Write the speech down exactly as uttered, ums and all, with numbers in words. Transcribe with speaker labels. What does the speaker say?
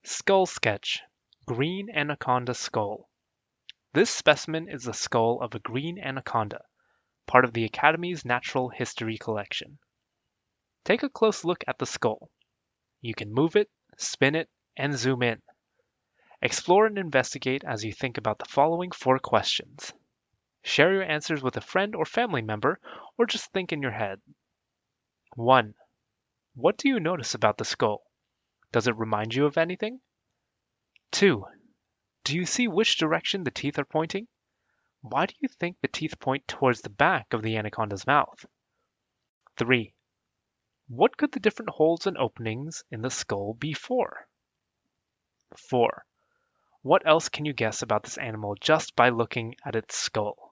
Speaker 1: Skull sketch. Green anaconda skull. This specimen is the skull of a green anaconda, part of the Academy's Natural History collection. Take a close look at the skull. You can move it, spin it, and zoom in. Explore and investigate as you think about the following four questions. Share your answers with a friend or family member, or just think in your head. one. What do you notice about the skull? Does it remind you of anything? two. Do you see which direction the teeth are pointing? Why do you think the teeth point towards the back of the anaconda's mouth? three. What could the different holes and openings in the skull be for? four. What else can you guess about this animal just by looking at its skull?